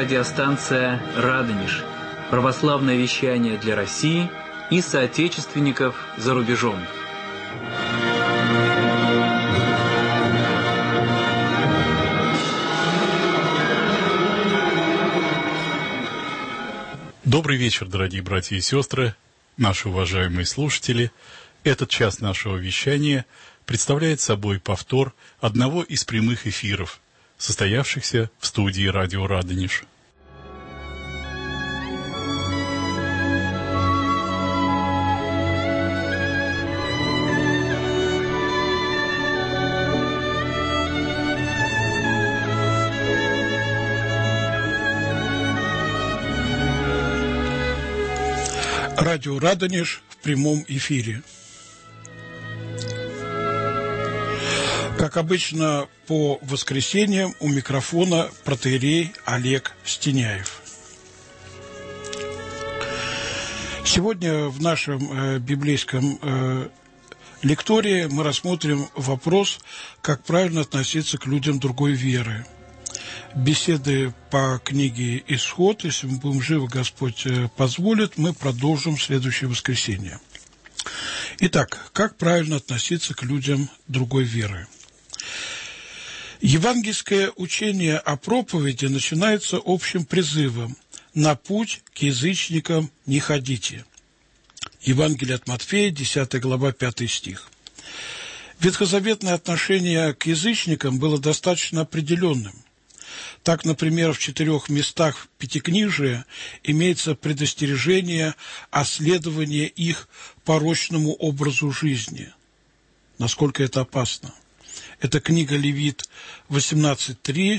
радиостанция «Радонеж», православное вещание для России и соотечественников за рубежом. Добрый вечер, дорогие братья и сестры, наши уважаемые слушатели. Этот час нашего вещания представляет собой повтор одного из прямых эфиров, состоявшихся в студии радио «Радонеж». Радио «Радонеж» в прямом эфире. Как обычно, по воскресеньям у микрофона протоиерей Олег Стеняев. Сегодня в нашем библейском лектории мы рассмотрим вопрос, как правильно относиться к людям другой веры. Беседы по книге «Исход», если мы будем живы, Господь позволит, мы продолжим в следующее воскресенье. Итак, как правильно относиться к людям другой веры? Евангельское учение о проповеди начинается общим призывом «На путь к язычникам не ходите». Евангелие от Матфея, 10 глава, 5 стих. Ветхозаветное отношение к язычникам было достаточно определенным. Так, например, в 4 местах Пятикнижия имеется предостережение о следовании их порочному образу жизни. Насколько это опасно? Это книга Левит 18.3,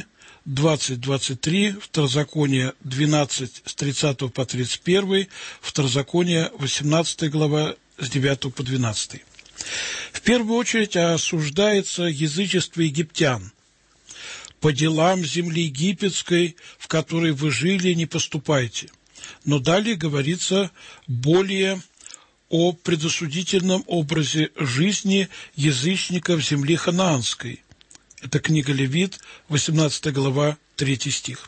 20.23, Второзаконие 12, с 30 по 31, Второзаконие 18 глава, с 9 по 12. В первую очередь осуждается язычество египтян. «По делам земли египетской, в которой вы жили, не поступайте». Но далее говорится более о предосудительном образе жизни язычников земли ханаанской. Это книга Левит, 18 глава, 3 стих.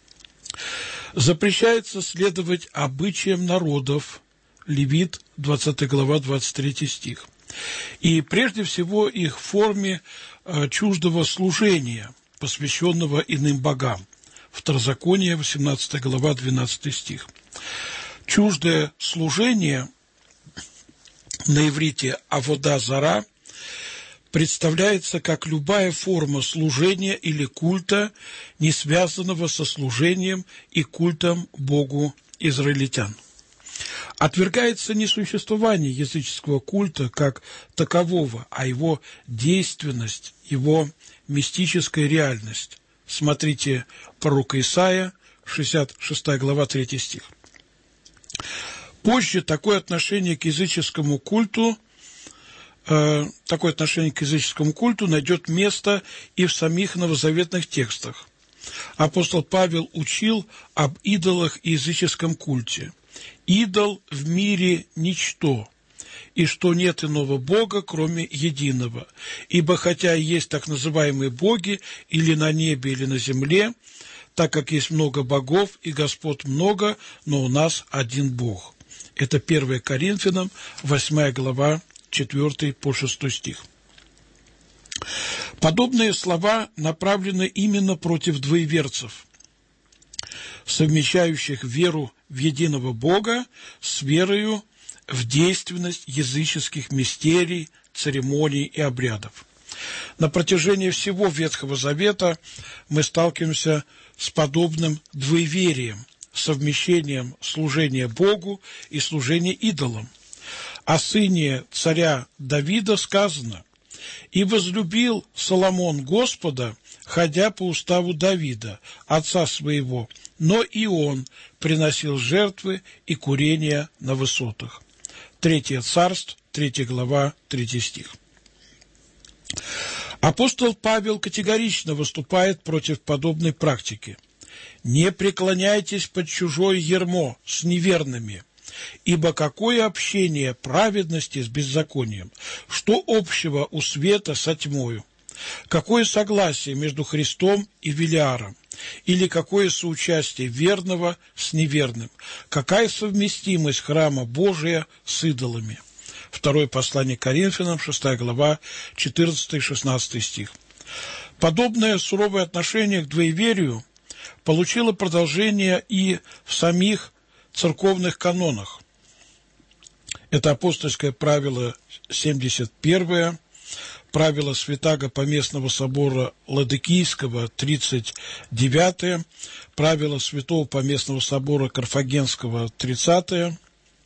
Запрещается следовать обычаям народов. Левит, 20 глава, 23 стих. И прежде всего их форме чуждого служения, посвященного иным богам. Второзаконие, 18 глава, 12 стих. Чуждое служение, на иврите «авода зара», представляется как любая форма служения или культа, не связанного со служением и культом Богу израильтян. Отвергается не существование языческого культа как такового, а его действенность, его мистическая реальность. Смотрите пророка Исаия, 66 глава, 3 стих. Позже такое отношение к языческому культу найдет место и в самих новозаветных текстах. Апостол Павел учил об идолах и языческом культе. «Идол в мире ничто, и что нет иного Бога, кроме единого. Ибо хотя есть так называемые боги или на небе, или на земле, так как есть много богов и господ много, но у нас один Бог». Это 1 Коринфянам, 8 глава, 4 по 6 стих. Подобные слова направлены именно против двоеверцев, совмещающих веру в единого Бога с верою в действенность языческих мистерий, церемоний и обрядов. На протяжении всего Ветхого Завета мы сталкиваемся с подобным двоеверием, совмещением служения Богу и служения идолам. О сыне царя Давида сказано: «И возлюбил Соломон Господа, ходя по уставу Давида, отца своего, но и он приносил жертвы и курения на высотах». 3 Царств, 3 глава, 3 стих. Апостол Павел категорично выступает против подобной практики. «Не преклоняйтесь под чужое ярмо с неверными, ибо какое общение праведности с беззаконием? Что общего у света со тьмою? Какое согласие между Христом и Велиаром? Или какое соучастие верного с неверным? Какая совместимость храма Божия с идолами? Второе послание к Коринфянам, 6 глава, 14-16 стих. Подобное суровое отношение к двоеверию получило продолжение и в самих церковных канонах. Это апостольское правило 71, правило Святаго Поместного собора Ладыкийского 39, правило Святого Поместного собора Карфагенского 30.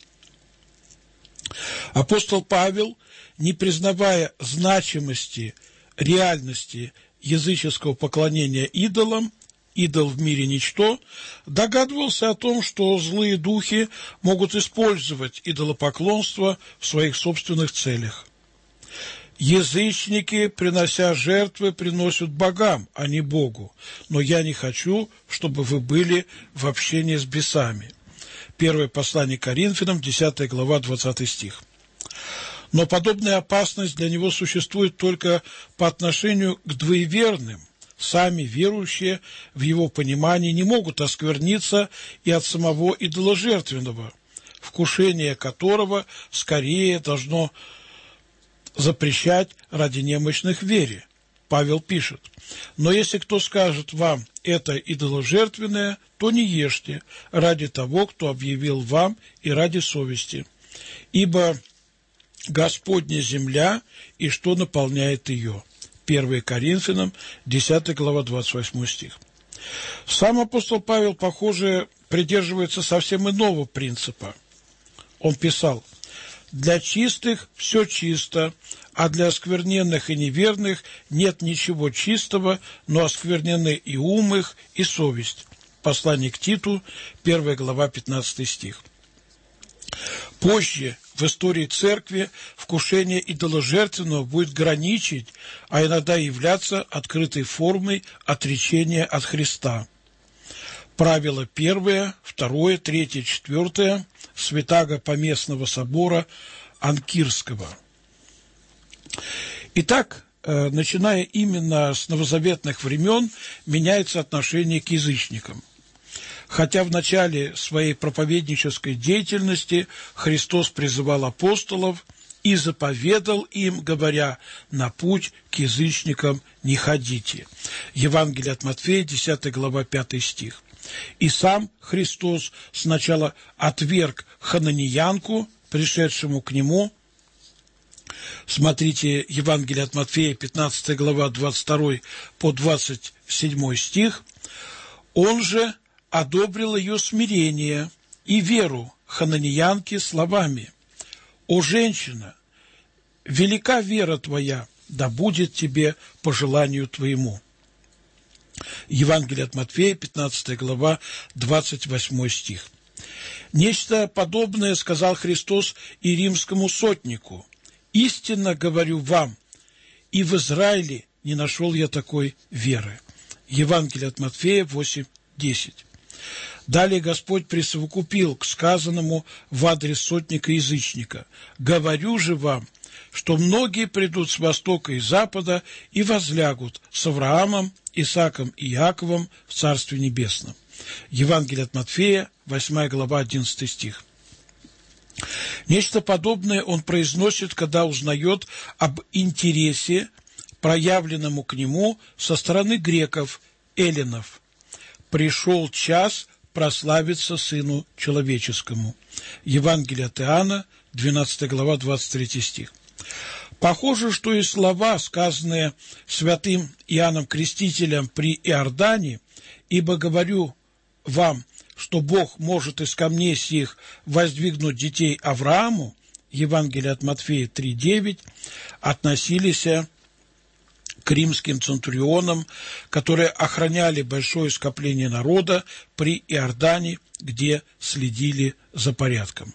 Апостол Павел, не признавая значимости, реальности языческого поклонения идолам, идол в мире ничто, догадывался о том, что злые духи могут использовать идолопоклонство в своих собственных целях. Язычники, принося жертвы, приносят богам, а не Богу, но я не хочу, чтобы вы были в общении с бесами. Первое послание к Коринфянам, 10 глава, 20 стих. Но подобная опасность для него существует только по отношению к двоеверным. Сами верующие в его понимании не могут оскверниться и от самого идоложертвенного, вкушение которого скорее должно запрещать ради немощных вере. Павел пишет: «Но если кто скажет вам, это идоложертвенное, то не ешьте ради того, кто объявил вам, и ради совести. Ибо Господня земля, и что наполняет ее». 1 Коринфянам, 10 глава, 28 стих. Сам апостол Павел, похоже, придерживается совсем иного принципа. Он писал: «Для чистых все чисто, а для оскверненных и неверных нет ничего чистого, но осквернены и ум их, и совесть». Послание к Титу, 1 глава, 15 стих. Позже в истории церкви вкушение идоложертвенного будет граничить, а иногда являться открытой формой отречения от Христа. Правило 1, 2, 3, 4 Святаго Поместного собора Анкирского. Итак, начиная именно с новозаветных времен, меняется отношение к язычникам. Хотя в начале своей проповеднической деятельности Христос призывал апостолов и заповедал им, говоря: «На путь к язычникам не ходите». Евангелие от Матфея, 10 глава, 5 стих. И сам Христос сначала отверг хананиянку, пришедшему к нему. Смотрите Евангелие от Матфея, 15 глава, 22 по 27 стих. Он же одобрил ее смирение и веру хананиянки словами: «О, женщина, велика вера твоя, да будет тебе по желанию твоему». Евангелие от Матфея, 15 глава, 28 стих. Нечто подобное сказал Христос и римскому сотнику: «Истинно говорю вам, и в Израиле не нашел я такой веры». Евангелие от Матфея, 8:10. Далее Господь присовокупил к сказанному в адрес сотника-язычника: «Говорю же вам, что многие придут с востока и запада и возлягут с Авраамом, Исааком и Иаковом в Царстве Небесном». Евангелие от Матфея, 8 глава, 11 стих. Нечто подобное он произносит, когда узнает об интересе, проявленному к нему со стороны греков, эллинов. «Пришел час прославиться Сыну Человеческому». Евангелие от Иоанна, 12 глава, 23 стих. Похоже, что и слова, сказанные святым Иоанном Крестителем при Иордане: «Ибо говорю вам, что Бог может из камней сих воздвигнуть детей Аврааму», Евангелие от Матфея 3:9, относились к римским центурионам, которые охраняли большое скопление народа при Иордане, где следили за порядком.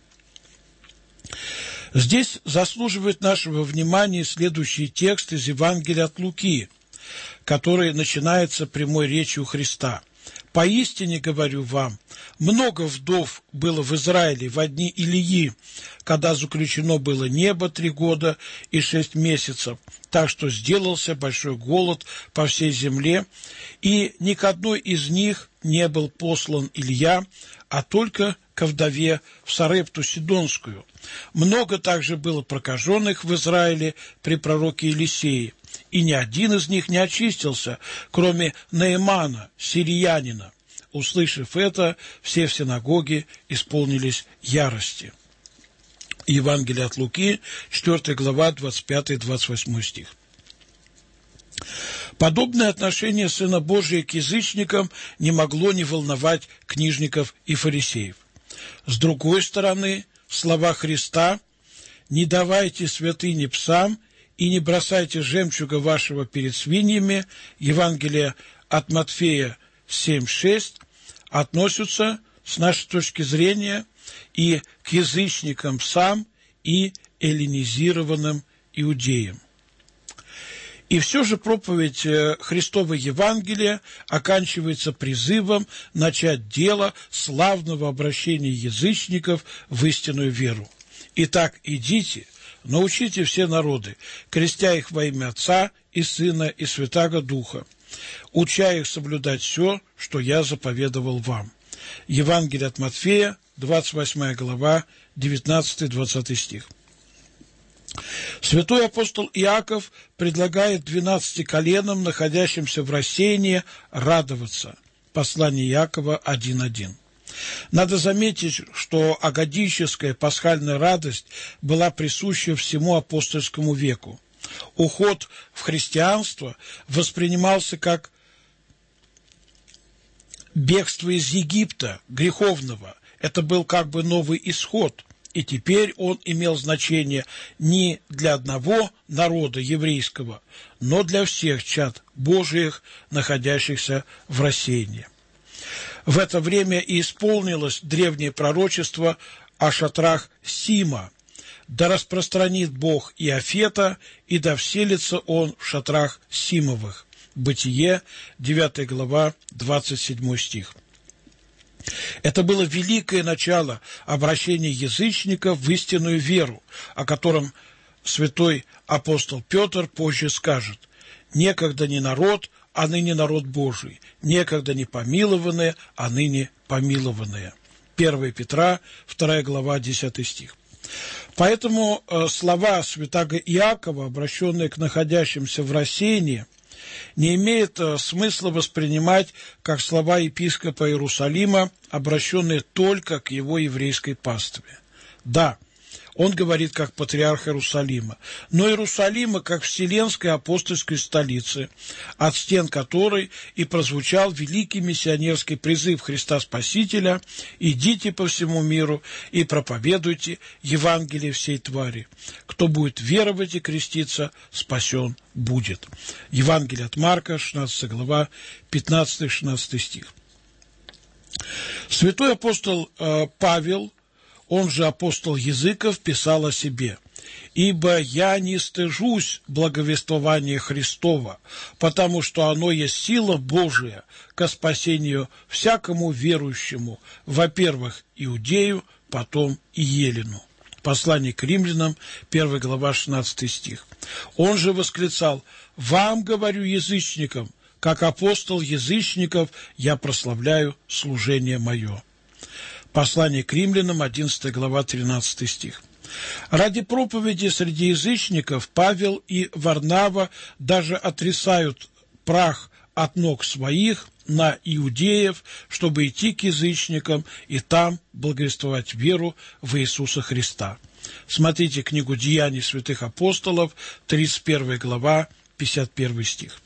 Здесь заслуживает нашего внимания следующий текст из Евангелия от Луки, который начинается прямой речью Христа: Поистине говорю вам, много вдов было в Израиле во дни Илии, когда заключено было небо 3 года и 6 месяцев, так что сделался большой голод по всей земле, и ни к одной из них не был послан Илья, а только ко вдове в Сарепту Сидонскую. Много также было прокаженных в Израиле при пророке Елисее, и ни один из них не очистился, кроме Наэмана, сириянина. Услышав это, все в синагоге исполнились ярости. Евангелие от Луки, 4 глава, 25-28 стих. Подобное отношение Сына Божия к язычникам не могло не волновать книжников и фарисеев. С другой стороны, слова Христа «Не давайте святыни псам и не бросайте жемчуга вашего перед свиньями» Евангелие от Матфея 7:6 относятся, с нашей точки зрения, и к язычникам псам, и эллинизированным иудеям. И все же проповедь Христова Евангелия оканчивается призывом начать дело славного обращения язычников в истинную веру. Итак, идите, научите все народы, крестя их во имя Отца и Сына и Святаго Духа, уча их соблюдать все, что я заповедовал вам. Евангелие от Матфея, 28 глава, 19-20 стих. Святой апостол Иаков предлагает 12 коленам, находящимся в рассеянии, радоваться. Послание Иакова 1:1. Надо заметить, что агадическая пасхальная радость была присуща всему апостольскому веку. Уход в христианство воспринимался как бегство из Египта, греховного. Это был как бы новый исход. И теперь он имел значение не для одного народа еврейского, но для всех чад Божиих, находящихся в рассеянии. В это время и исполнилось древнее пророчество о шатрах Сима. «Да распространит Бог Иофета, и да вселится он в шатрах Симовых». Бытие, 9 глава, 27 стих. Это было великое начало обращения язычников в истинную веру, о котором святой апостол Петр позже скажет: «Некогда не народ, а ныне народ Божий, некогда не помилованные, а ныне помилованные». 1 Петра, 2 глава, 10 стих. Поэтому слова святаго Иакова, обращенные к находящимся в рассеянии, не имеет смысла воспринимать как слова епископа Иерусалима, обращенные только к его еврейской пастве. Да, он говорит как патриарх Иерусалима, но Иерусалима как вселенской апостольской столицы, от стен которой и прозвучал великий миссионерский призыв Христа Спасителя: «Идите по всему миру и проповедуйте Евангелие всей твари. Кто будет веровать и креститься, спасен будет». Евангелие от Марка, 16 глава, 15-16 стих. Святой апостол Павел, он же апостол языков, писал о себе: «Ибо я не стыжусь благовествования Христова, потому что оно есть сила Божия ко спасению всякому верующему, во-первых, иудею, потом и елену». Послание к римлянам, 1 глава, 16 стих. Он же восклицал: «Вам, говорю, язычникам, как апостол язычников, я прославляю служение мое». Послание к римлянам, 11 глава, 13 стих. Ради проповеди среди язычников Павел и Варнава даже отрисают прах от ног своих на иудеев, чтобы идти к язычникам и там благовествовать веру в Иисуса Христа. Смотрите книгу «Деяний святых апостолов», 31 глава, 51 стих.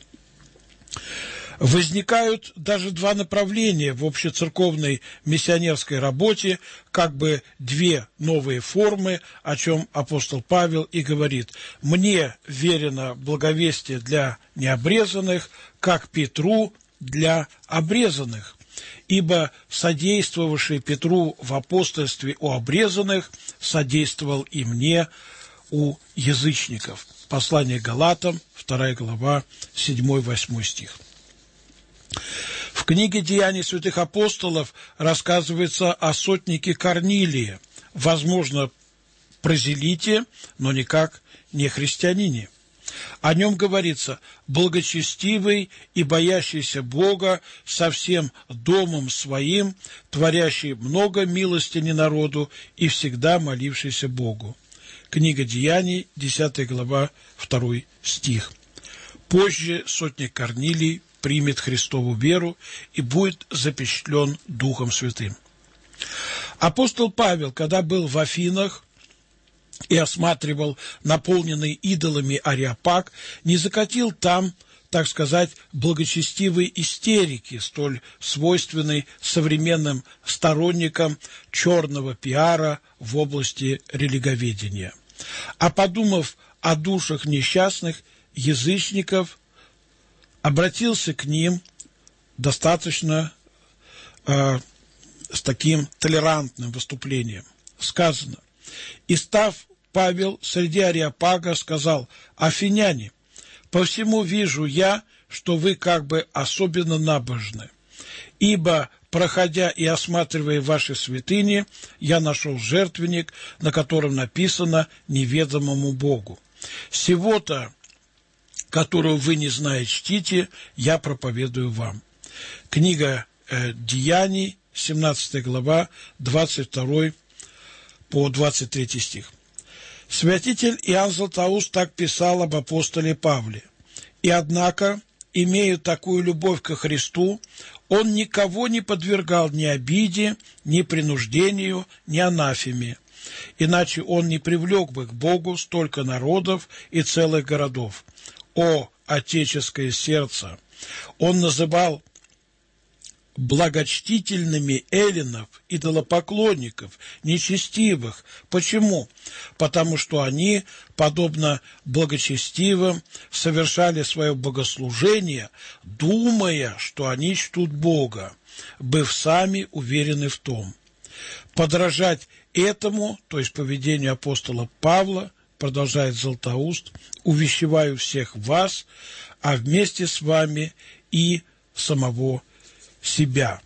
Возникают даже два направления в общецерковной миссионерской работе, как бы две новые формы, о чем апостол Павел и говорит: «Мне верено благовестие для необрезанных, как Петру для обрезанных, ибо содействовавший Петру в апостольстве у обрезанных содействовал и мне у язычников». Послание к Галатам, 2 глава, 7-8 стих. В В книге «Деяний святых апостолов» рассказывается о сотнике Корнилии, возможно, прозелите, но никак не христианине. О нем говорится: «Благочестивый и боящийся Бога со всем домом своим, творящий много милостыни народу и всегда молившийся Богу». Книга Деяний, 10 глава, 2 стих. Позже сотник Корнилий примет Христову веру и будет запечатлен Духом Святым. Апостол Павел, когда был в Афинах и осматривал наполненный идолами Ареопаг, не закатил там, так сказать, благочестивой истерики, столь свойственной современным сторонникам черного пиара в области религоведения. А подумав о душах несчастных язычников, обратился к ним достаточно с таким толерантным выступлением. Сказано: «И став Павел среди Ареопага, сказал: афиняне, по всему вижу я, что вы как бы особенно набожны, ибо, проходя и осматривая ваши святыни, я нашел жертвенник, на котором написано неведомому Богу. Сего-то, которую вы не знаете, чтите, я проповедую вам». Книга Деяний, 17 глава, 22 по 23 стих. Святитель Иоанн Златоуст так писал об апостоле Павле: «И однако, имея такую любовь ко Христу, он никого не подвергал ни обиде, ни принуждению, ни анафеме, иначе он не привлек бы к Богу столько народов и целых городов. О, отеческое сердце! Он называл благочтительными эллинов, идолопоклонников, нечестивых. Почему? Потому что они, подобно благочестивым, совершали свое богослужение, думая, что они чтут Бога, быв сами уверены в том. Подражать этому, то есть поведению апостола Павла, продолжает Златоуст, увещеваю всех вас, а вместе с вами и самого себя».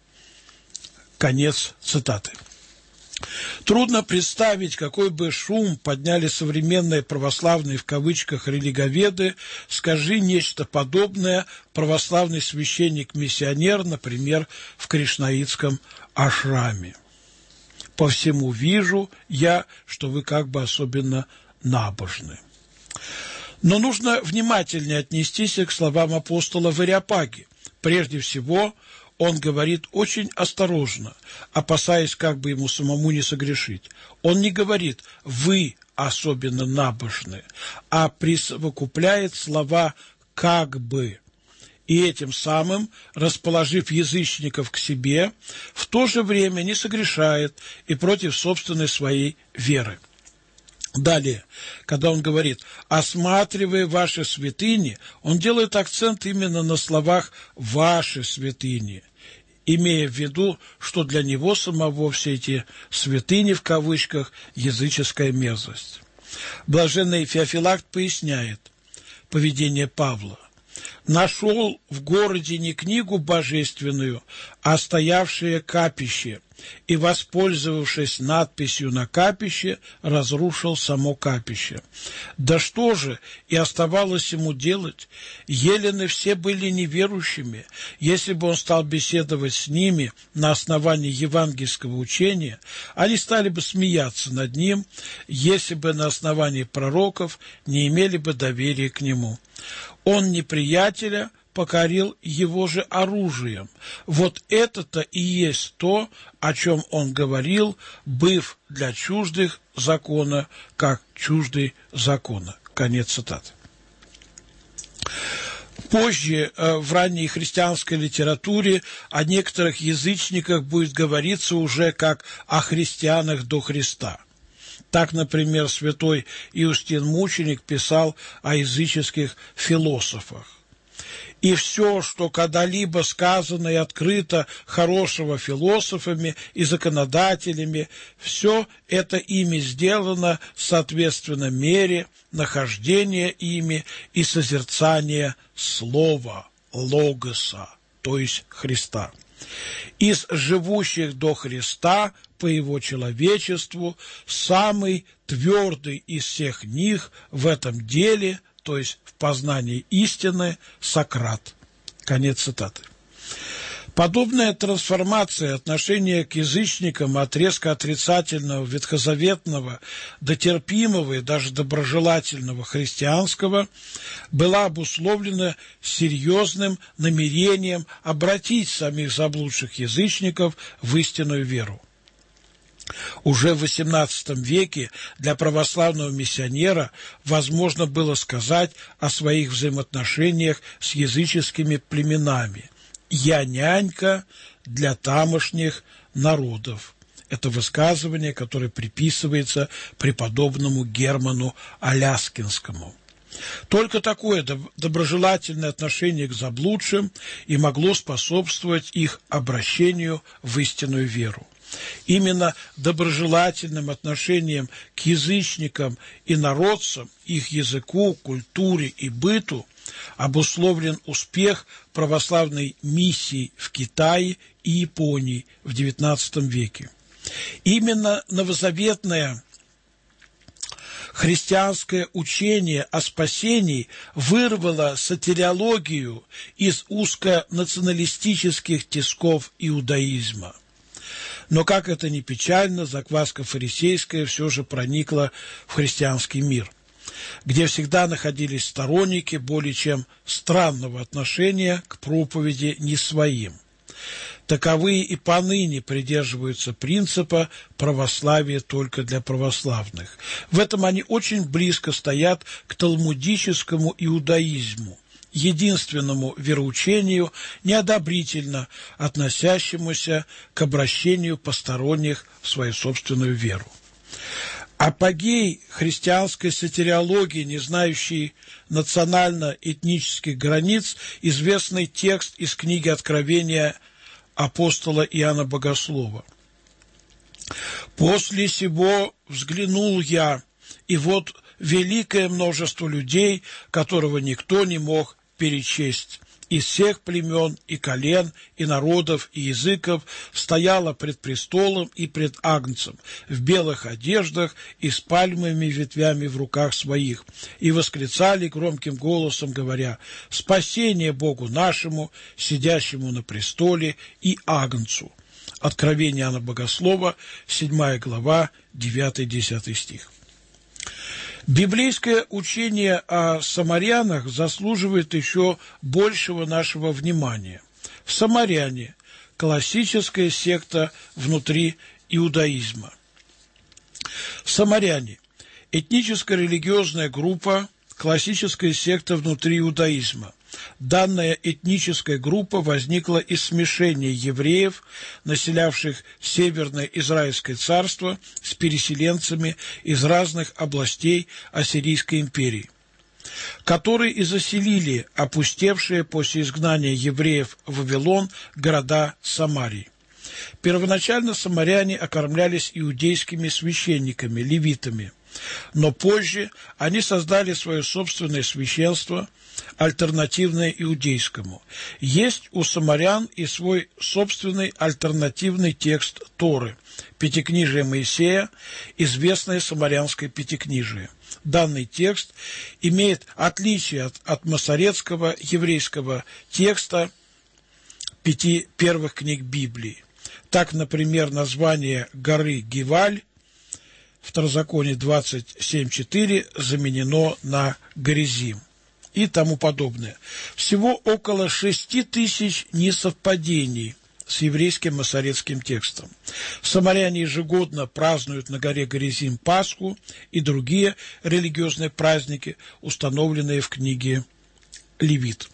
Конец цитаты. Трудно представить, какой бы шум подняли современные православные в кавычках религоведы, скажи нечто подобное православный священник-миссионер, например, в кришнаитском ашраме. «По всему вижу я, что вы как бы особенно набожны». Но нужно внимательнее отнестись к словам апостола в Ареопаге. Прежде всего, он говорит очень осторожно, опасаясь, как бы ему самому не согрешить. Он не говорит «вы особенно набожны», а присовокупляет слова «как бы». И этим самым, расположив язычников к себе, в то же время не согрешает и против собственной своей веры. Далее, когда он говорит «осматривая ваши святыни», он делает акцент именно на словах «ваши святыни», имея в виду, что для него самого все эти «святыни» в кавычках языческая мерзость. Блаженный Феофилакт поясняет поведение Павла. «Нашел в городе не книгу божественную, а стоявшее капище, и, воспользовавшись надписью на капище, разрушил само капище. Да что же и оставалось ему делать? Елены все были неверующими. Если бы он стал беседовать с ними на основании евангельского учения, они стали бы смеяться над ним, если бы на основании пророков не имели бы доверия к нему. Он неприятеля покорил его же оружием. Вот это-то и есть то, о чем он говорил, быв для чуждых закона, как чуждый закона». Конец цитаты. Позже в ранней христианской литературе о некоторых язычниках будет говориться уже как о христианах до Христа. Так, например, святой Иустин Мученик писал о языческих философах. «И все, что когда-либо сказано и открыто хорошего философами и законодателями, все это ими сделано соответственно мере нахождения ими и созерцания слова, логоса». то есть Христа. Из живущих до Христа по его человечеству самый твердый из всех них в этом деле, то есть в познании истины, Сократ». Конец цитаты. Подобная трансформация отношения к язычникам от резко отрицательного, ветхозаветного до терпимого и даже доброжелательного христианского была обусловлена серьезным намерением обратить самих заблудших язычников в истинную веру. Уже в XVIII веке для православного миссионера возможно было сказать о своих взаимоотношениях с языческими племенами: «Я нянька для тамошних народов». Это высказывание, которое приписывается преподобному Герману Аляскинскому. Только такое доброжелательное отношение к заблудшим и могло способствовать их обращению в истинную веру. Именно доброжелательным отношением к язычникам и народцам, их языку, культуре и быту обусловлен успех православной миссии в Китае и Японии в XIX веке. Именно новозаветное христианское учение о спасении вырвало сотириологию из узконационалистических тисков иудаизма. Но, как это ни печально, закваска фарисейская все же проникла в христианский мир, где всегда находились сторонники более чем странного отношения к проповеди не своим. Таковые и поныне придерживаются принципа православия только для православных. В этом они очень близко стоят к талмудическому иудаизму, единственному вероучению, неодобрительно относящемуся к обращению посторонних в свою собственную веру. Апогей христианской сотириологии, не знающей национально-этнических границ, известный текст из книги Откровения апостола Иоанна Богослова. «После сего взглянул я, и вот великое множество людей, которого никто не мог перечесть, из всех племен и колен, и народов, и языков, стояло пред престолом и пред Агнцем в белых одеждах и с пальмовыми ветвями в руках своих, и восклицали громким голосом, говоря: «Спасение Богу нашему, сидящему на престоле, и Агнцу». Откровение Иоанна Богослова, 7 глава, 9-10 стих. Библейское учение о самарянах заслуживает еще большего нашего внимания. Самаряне – классическая секта внутри иудаизма. Самаряне – этническая религиозная группа, классическая секта внутри иудаизма. Данная этническая группа возникла из смешения евреев, населявших Северное Израильское царство, с переселенцами из разных областей Ассирийской империи, которые и заселили опустевшие после изгнания евреев в Вавилон города Самарии. Первоначально самаряне окормлялись иудейскими священниками, левитами, но позже они создали свое собственное священство, альтернативное иудейскому. Есть у самарян и свой собственный альтернативный текст Торы, Пятикнижие Моисея, известное самарянское Пятикнижие. Данный текст имеет отличие от масоретского еврейского текста 5 первых книг Библии. Так, например, название горы Гиваль, Второзаконие 27:4 заменено на Горизим и тому подобное. Всего около 6000 несовпадений с еврейским масоретским текстом. Самаряне ежегодно празднуют на горе Горизим Пасху и другие религиозные праздники, установленные в книге Левит.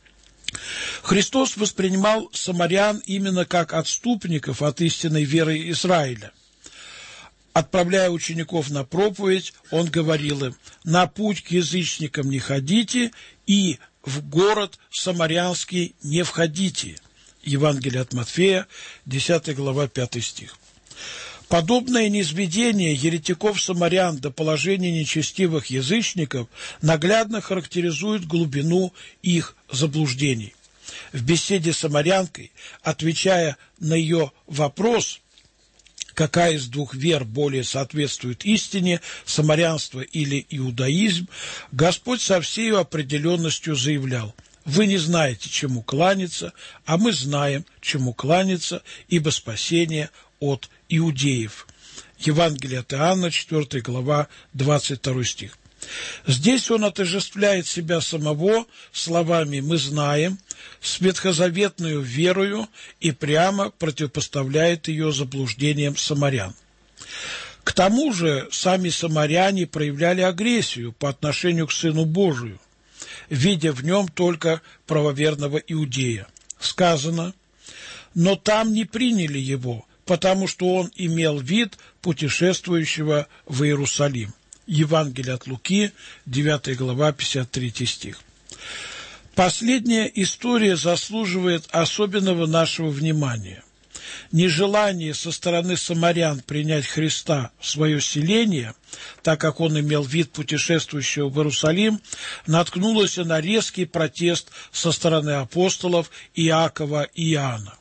Христос воспринимал самарян именно как отступников от истинной веры Израиля. Отправляя учеников на проповедь, он говорил им: «На путь к язычникам не ходите и в город самарянский не входите». Евангелие от Матфея, 10 глава, 5 стих. Подобное низведение еретиков-самарян до положения нечестивых язычников наглядно характеризует глубину их заблуждений. В беседе с самарянкой, отвечая на ее вопрос, какая из двух вер более соответствует истине, самарянство или иудаизм, Господь со всей определенностью заявлял: «Вы не знаете, чему кланяться, а мы знаем, чему кланяться, ибо спасение от иудеев». Евангелие от Иоанна, 4 глава, 22 стих. Здесь он отождествляет себя самого словами «мы знаем», с ветхозаветную верою и прямо противопоставляет ее заблуждениям самарян. К тому же сами самаряне проявляли агрессию по отношению к Сыну Божию, видя в нем только правоверного иудея. Сказано: «Но там не приняли его, потому что он имел вид путешествующего в Иерусалим». Евангелие от Луки, 9 глава, 53 стих. Последняя история заслуживает особенного нашего внимания. Нежелание со стороны самарян принять Христа в свое селение, так как он имел вид путешествующего в Иерусалим, наткнулось на резкий протест со стороны апостолов Иакова и Иоанна.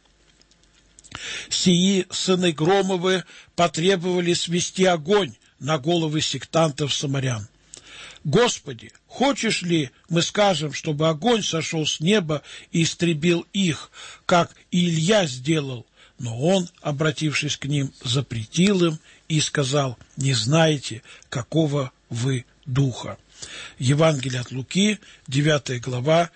Сии сыны Громовы потребовали свести огонь на головы сектантов-самарян. «Господи, хочешь ли, мы скажем, чтобы огонь сошел с неба и истребил их, как и Илья сделал?» Но он, обратившись к ним, запретил им и сказал: «Не знаете, какого вы духа». Евангелие от Луки, 9 глава,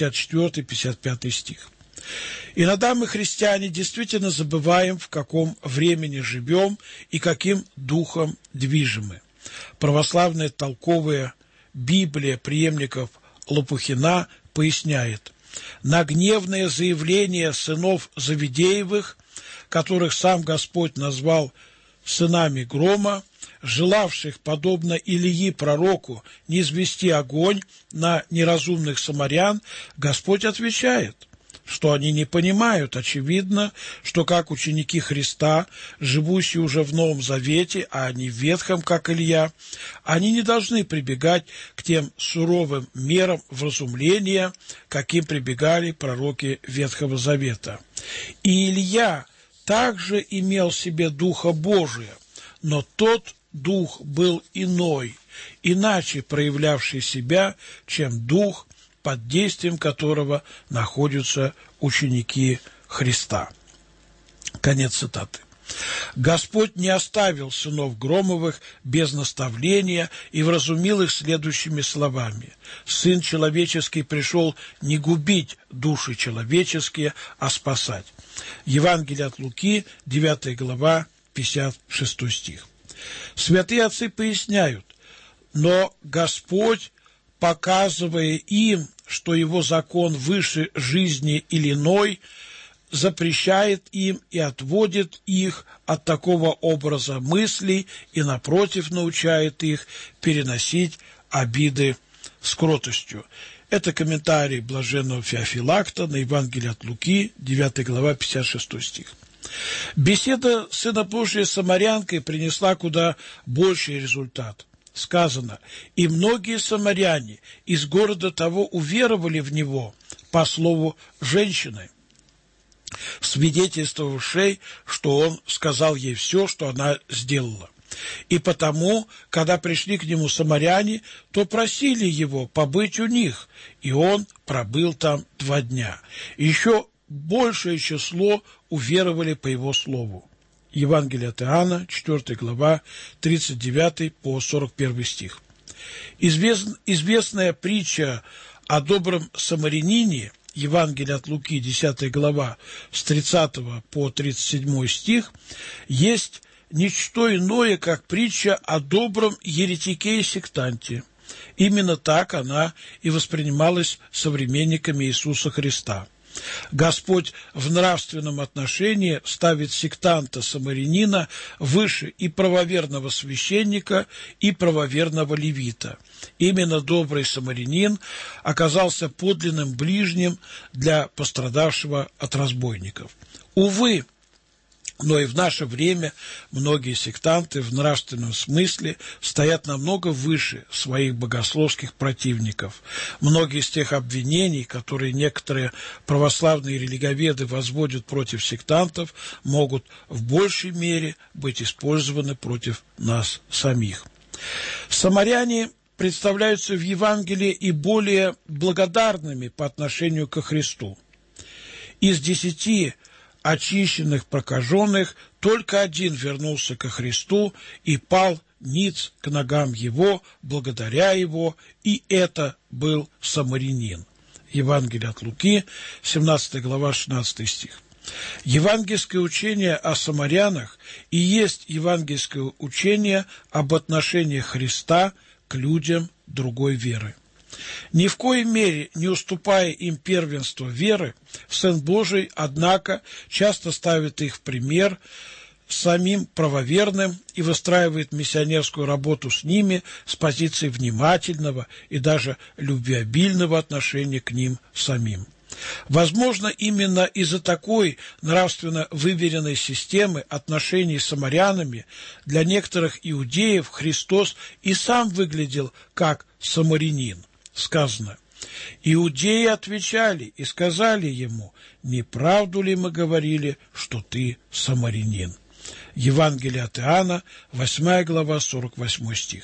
54-55 стих. Иногда мы, христиане, действительно забываем, в каком времени живем и каким духом движимы. Православная толковая Библия преемников Лопухина поясняет: на гневное заявление сынов Завидеевых, которых сам Господь назвал сынами грома, желавших, подобно Илии пророку, низвести огонь на неразумных самарян, Господь отвечает, что они не понимают, очевидно, что как ученики Христа, живущие уже в Новом Завете, а не в Ветхом, как Илья, они не должны прибегать к тем суровым мерам вразумления, каким прибегали пророки Ветхого Завета. И Илья также имел в себе Духа Божия, но тот Дух был иной, иначе проявлявший себя, чем Дух, под действием которого находятся ученики Христа. Конец цитаты. Господь не оставил сынов Громовых без наставления и вразумил их следующими словами: «Сын человеческий пришел не губить души человеческие, а спасать». Евангелие от Луки, 9 глава, 56 стих. Святые отцы поясняют: но Господь, показывая им, что его закон выше жизни или иной, запрещает им и отводит их от такого образа мыслей и, напротив, научает их переносить обиды с кротостью. Это комментарий блаженного Феофилакта на Евангелие от Луки, 9 глава, 56 стих. Беседа Сына Божия с самарянкой принесла куда больший результат. Сказано: «И многие самаряне из города того уверовали в него по слову женщины, свидетельствовавшей, что он сказал ей все, что она сделала. И потому, когда пришли к нему самаряне, то просили его побыть у них, и он пробыл там 2 дня. И еще большее число уверовали по его слову». Евангелие от Иоанна, 4 глава, 39 по 41 стих. Известная притча о добром самарянине, Евангелие от Луки, 10 глава, с 30 по 37 стих, есть ничто иное, как притча о добром еретике и сектанте. Именно так она и воспринималась современниками Иисуса Христа. Господь в нравственном отношении ставит сектанта-самарянина выше и правоверного священника, и правоверного левита. Именно добрый самарянин оказался подлинным ближним для пострадавшего от разбойников. Увы, Но и в наше время многие сектанты в нравственном смысле стоят намного выше своих богословских противников. Многие из тех обвинений, которые некоторые православные религоведы возводят против сектантов, могут в большей мере быть использованы против нас самих. Самаряне представляются в Евангелии и более благодарными по отношению ко Христу. Из 10 очищенных прокаженных только один вернулся ко Христу и пал ниц к ногам Его, благодаря Его, и это был самарянин. Евангелие от Луки, 17 глава, 16 стих. Евангельское учение о самарянах и есть евангельское учение об отношении Христа к людям другой веры. Ни в коей мере не уступая им первенство веры, Сын Божий, однако, часто ставит их в пример самим правоверным и выстраивает миссионерскую работу с ними с позиции внимательного и даже любвеобильного отношения к ним самим. Возможно, именно из-за такой нравственно выверенной системы отношений с самарянами для некоторых иудеев Христос и сам выглядел как самарянин. Сказано: «Иудеи отвечали и сказали ему: не правду ли мы говорили, что ты самарянин?» Евангелие от Иоанна, 8 глава, 48 стих.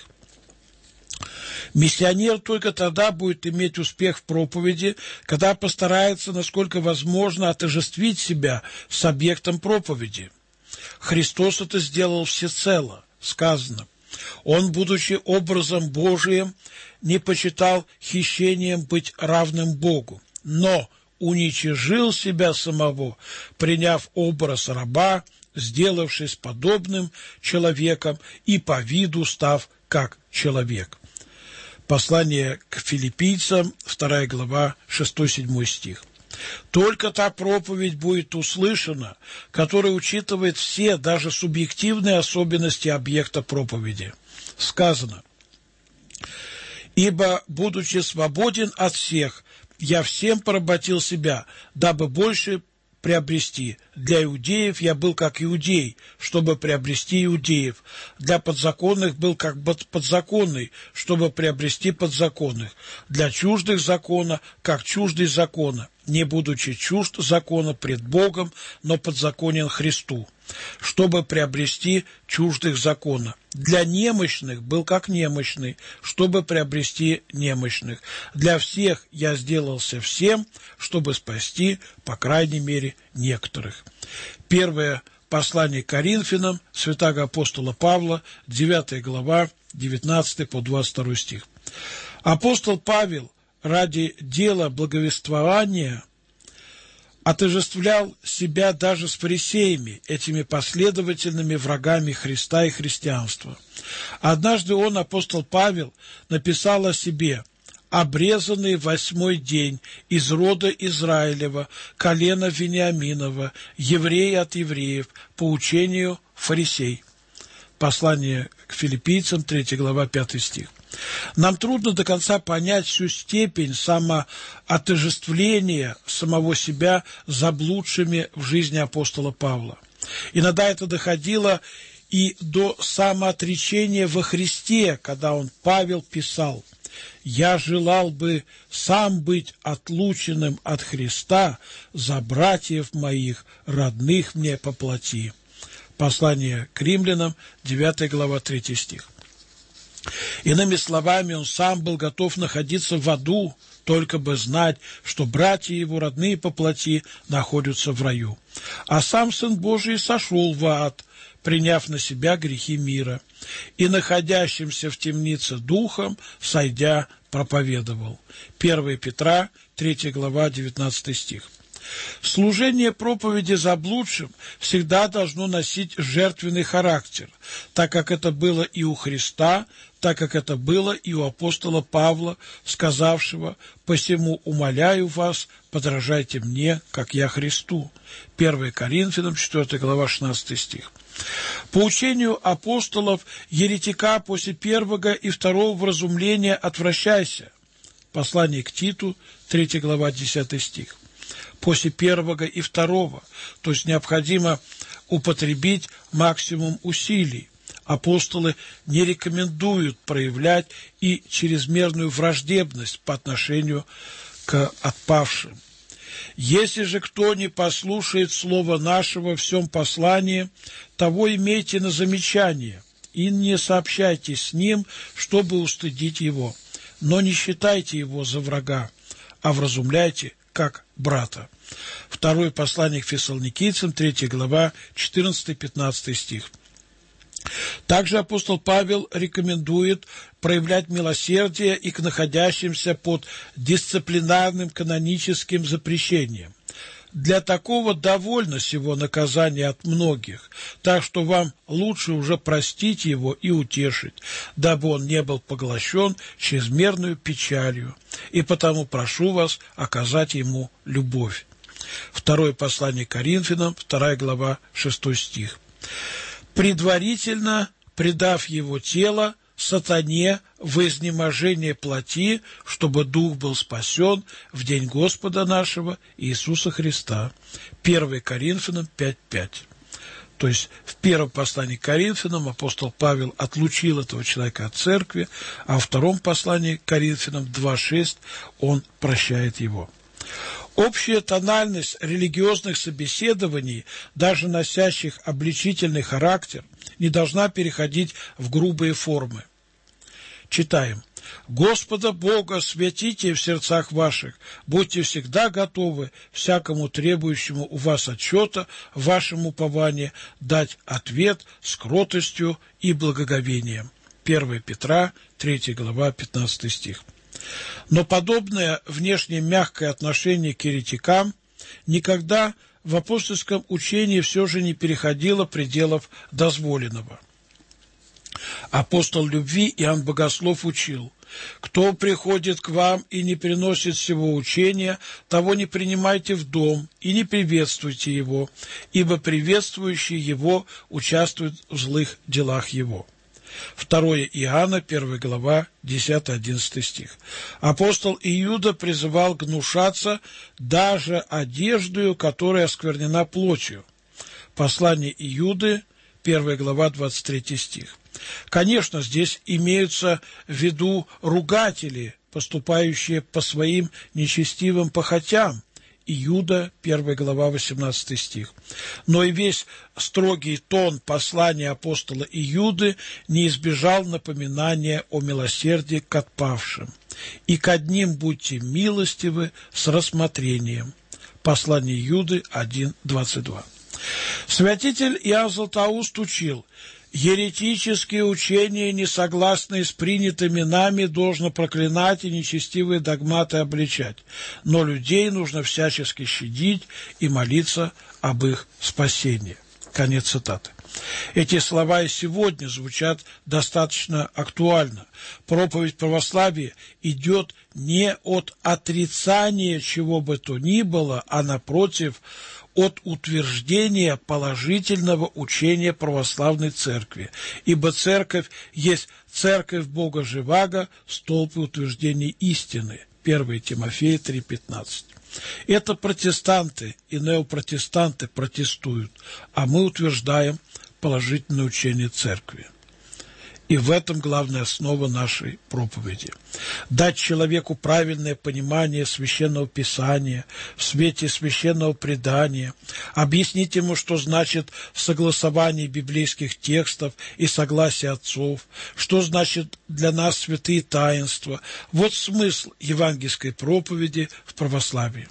Миссионер только тогда будет иметь успех в проповеди, когда постарается, насколько возможно, отождествить себя с объектом проповеди. Христос это сделал всецело. Сказано: «Он, будучи образом Божиим, не почитал хищением быть равным Богу, но уничижил себя самого, приняв образ раба, сделавшись подобным человеком и по виду став как человек». Послание к филиппийцам, 2 глава, 6-7 стих. Только та проповедь будет услышана, которая учитывает все, даже субъективные особенности объекта проповеди. Сказано: «Ибо, будучи свободен от всех, я всем поработил себя, дабы больше приобрести. Для иудеев я был как иудей, чтобы приобрести иудеев. Для подзаконных был как подзаконный, чтобы приобрести подзаконных. Для чуждых закона, как чуждый закона, не будучи чужд закона пред Богом, но подзаконен Христу, чтобы приобрести чуждых закона. Для немощных был как немощный, чтобы приобрести немощных. Для всех я сделался всем, чтобы спасти, по крайней мере, некоторых». Первое послание к Коринфянам святаго апостола Павла, 9 глава, 19 по 22 стих. Апостол Павел ради дела благовествования отождествлял себя даже с фарисеями, этими последовательными врагами Христа и христианства. Однажды он, апостол Павел, написал о себе: «Обрезанный 8-й день, из рода Израилева, колена Вениаминова, еврей от евреев, по учению фарисей». Послание к филиппийцам, 3 глава, 5 стих. Нам трудно до конца понять всю степень самоотождествления самого себя с заблудшими в жизни апостола Павла. Иногда это доходило и до самоотречения во Христе, когда Павел писал: «Я желал бы сам быть отлученным от Христа за братьев моих, родных мне по плоти». Послание к римлянам, 9 глава, 3 стих. Иными словами, он сам был готов находиться в аду, только бы знать, что братья его, родные по плоти, находятся в раю. А сам Сын Божий сошел в ад, приняв на себя грехи мира, и находящимся в темнице духом, сойдя, проповедовал. 1 Петра, 3 глава, 19 стих. Служение проповеди заблудшим всегда должно носить жертвенный характер, так как это было и у Христа, так как это было и у апостола Павла, сказавшего: «Посему умоляю вас, подражайте мне, как я Христу». 1 Коринфянам, 4 глава, 16 стих. По учению апостолов, еретика после первого и второго вразумления отвращайся. Послание к Титу, 3 глава, 10 стих. После первого и второго, то есть необходимо употребить максимум усилий. Апостолы не рекомендуют проявлять и чрезмерную враждебность по отношению к отпавшим. Если же кто не послушает слова нашего в всем послании, того имейте на замечание, и не сообщайте с ним, чтобы устыдить его, но не считайте его за врага, а вразумляйте, как брата. Второе послание к Фессалоникийцам, 3 глава, 14-15 стих. Также апостол Павел рекомендует проявлять милосердие и к находящимся под дисциплинарным каноническим запрещением. Для такого довольно сего наказания от многих, так что вам лучше уже простить его и утешить, дабы он не был поглощен чрезмерную печалью, и потому прошу вас оказать ему любовь. Второе послание к Коринфянам, 2 глава, 6 стих. Предварительно предав его тело сатане в изнеможение плоти, чтобы дух был спасен в день Господа нашего Иисуса Христа. 1 Коринфянам 5:5. То есть в первом послании к Коринфянам апостол Павел отлучил этого человека от церкви, а во втором послании к Коринфянам 2:6 он прощает его. Общая тональность религиозных собеседований, даже носящих обличительный характер, не должна переходить в грубые формы. Читаем. «Господа Бога святите в сердцах ваших, будьте всегда готовы всякому требующему у вас отчета в вашем уповании дать ответ с кротостью и благоговением». 1 Петра, 3 глава, 15 стих. Но подобное внешне мягкое отношение к еретикам никогда в апостольском учении все же не переходило пределов дозволенного. Апостол любви Иоанн Богослов учил: «Кто приходит к вам и не приносит всего учения, того не принимайте в дом и не приветствуйте его, ибо приветствующий его участвует в злых делах его». 2 Иоанна, 1 глава, 10-11 стих. Апостол Иуда призывал гнушаться даже одеждою, которая осквернена плотью. Послание Иуды, 1 глава, 23 стих. Конечно, здесь имеются в виду ругатели, поступающие по своим нечестивым похотям. Иуда, 1 глава, 18 стих. Но и весь строгий тон послания апостола Иуды не избежал напоминания о милосердии к отпавшим. «И к одним будьте милостивы с рассмотрением». Послание Иуды 1:22. Святитель Иоанн Златоуст учил: «Еретические учения, несогласные с принятыми нами, должно проклинать и нечестивые догматы обличать, но людей нужно всячески щадить и молиться об их спасении». Конец цитаты. Эти слова и сегодня звучат достаточно актуально. Проповедь православия идет не от отрицания чего бы то ни было, а напротив, от утверждения положительного учения православной церкви, ибо церковь есть церковь Бога живаго, столб и утверждение истины. 1 Тимофея 3:15. Это протестанты и неопротестанты протестуют, а мы утверждаем положительное учение церкви. И в этом главная основа нашей проповеди. Дать человеку правильное понимание Священного Писания в свете Священного Предания, объяснить ему, что значит согласование библейских текстов и согласие отцов, что значит для нас святые таинства. Вот смысл евангельской проповеди в православии.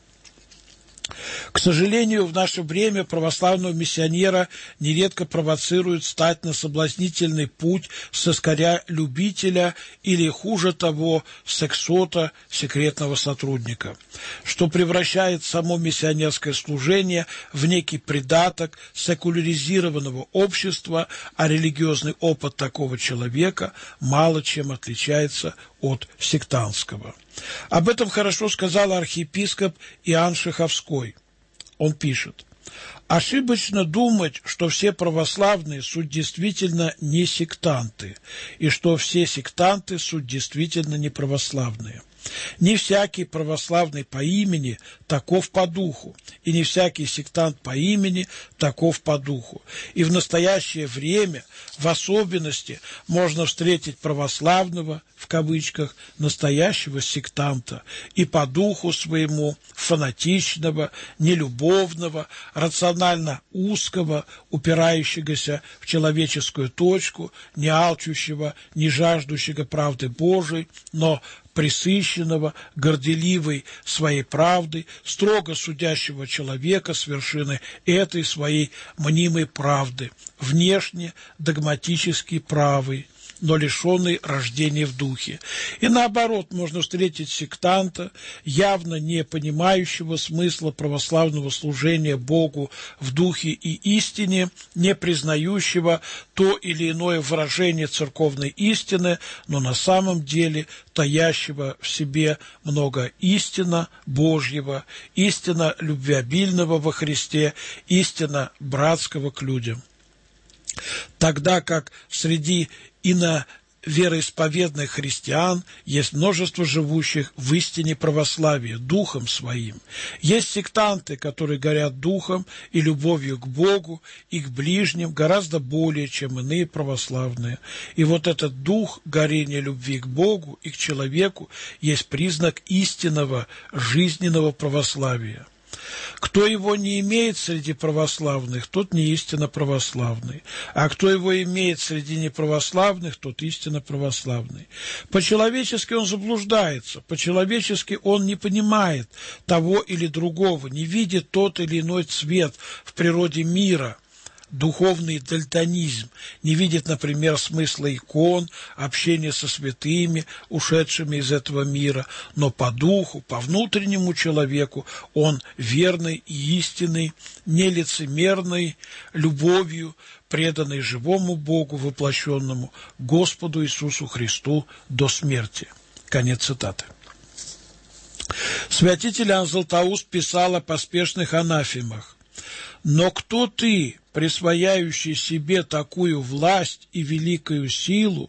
К сожалению, в наше время православного миссионера нередко провоцируют стать на соблазнительный путь сыскаря-любителя или, хуже того, сексота, секретного сотрудника, что превращает само миссионерское служение в некий придаток секуляризированного общества, а религиозный опыт такого человека мало чем отличается от сектантского. Об этом хорошо сказал архиепископ Иоанн Шиховской. Он пишет: «Ошибочно думать, что все православные суть действительно не сектанты, и что все сектанты суть действительно не православные. Не всякий православный по имени таков по духу, и не всякий сектант по имени таков по духу. И в настоящее время, в особенности, можно встретить православного, в кавычках, настоящего сектанта, и по духу своему фанатичного, нелюбовного, рационально узкого, упирающегося в человеческую точку, не алчущего, не жаждущего правды Божией, но пресыщенного, горделивой своей правдой, строго судящего человека с вершины этой своей мнимой правды, внешне догматически правый, но лишенный рождения в духе. И наоборот, можно встретить сектанта, явно не понимающего смысла православного служения Богу в духе и истине, не признающего то или иное выражение церковной истины, но на самом деле таящего в себе много истина Божьего, истина любвеобильного во Христе, истина братского к людям. Тогда как среди иновероисповедных христиан есть множество живущих в истине православия, духом своим. Есть сектанты, которые горят духом и любовью к Богу и к ближним гораздо более, чем иные православные. И вот этот дух горения любви к Богу и к человеку есть признак истинного жизненного православия. Кто его не имеет среди православных, тот не истинно православный. А кто его имеет среди неправославных, тот истинно православный. По-человечески он заблуждается, по-человечески он не понимает того или другого, не видит тот или иной цвет в природе мира. Духовный дальтонизм, не видит, например, смысла икон, общения со святыми, ушедшими из этого мира, но по духу, по внутреннему человеку он верный и истинный, нелицемерный, любовью, преданный живому Богу, воплощенному Господу Иисусу Христу до смерти. Конец цитаты. Святитель Иоанн Златоуст писал о поспешных анафемах. «Но кто ты, присвояющий себе такую власть и великую силу,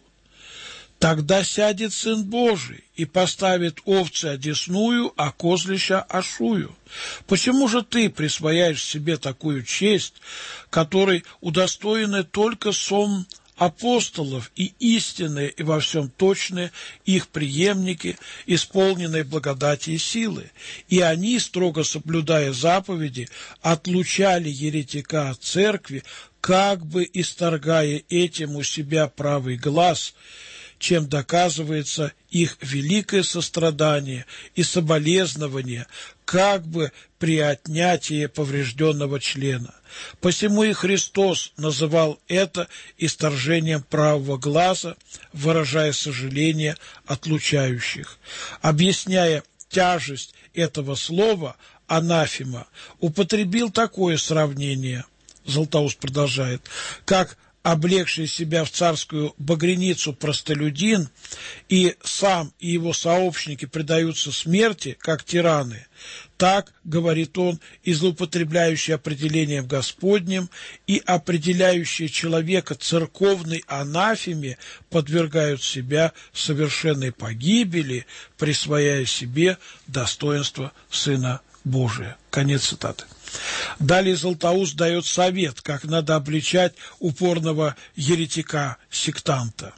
тогда сядет Сын Божий и поставит овцы одесную, а козлища ошую. Почему же ты присвояешь себе такую честь, которой удостоены только сон апостолов и истинные и во всем точные их преемники, исполненные благодати и силы, и они, строго соблюдая заповеди, отлучали еретика от церкви, как бы исторгая этим у себя правый глаз, чем доказывается их великое сострадание и соболезнование, как бы при отнятии поврежденного члена. Посему и Христос называл это исторжением правого глаза, выражая сожаление отлучающих. Объясняя тяжесть этого слова, анафема употребил такое сравнение, Златоуст продолжает, как облегший себя в царскую багряницу простолюдин, и сам, и его сообщники предаются смерти, как тираны, так, говорит он, и злоупотребляющие определением Господним и определяющие человека церковной анафеме подвергают себя совершенной погибели, присвояя себе достоинство Сына Божия. Конец цитаты. Далее Златоуст дает совет, как надо обличать упорного еретика-сектанта.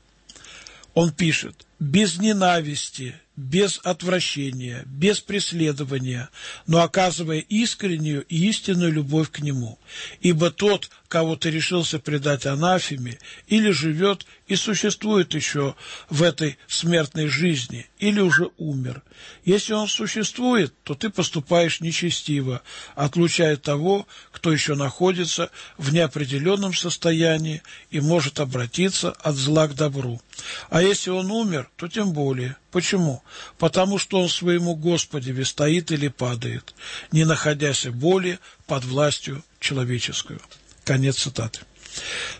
Он пишет: без ненависти, без отвращения, без преследования, но оказывая искреннюю и истинную любовь к нему. Ибо тот, кого ты решился предать анафеме, или живет и существует еще в этой смертной жизни, или уже умер. Если он существует, то ты поступаешь нечестиво, отлучая того, кто еще находится в неопределенном состоянии и может обратиться от зла к добру. А если он умер, то тем более. Почему? Потому что он своему Господеве стоит или падает, не находясь более под властью человеческую. Конец цитаты.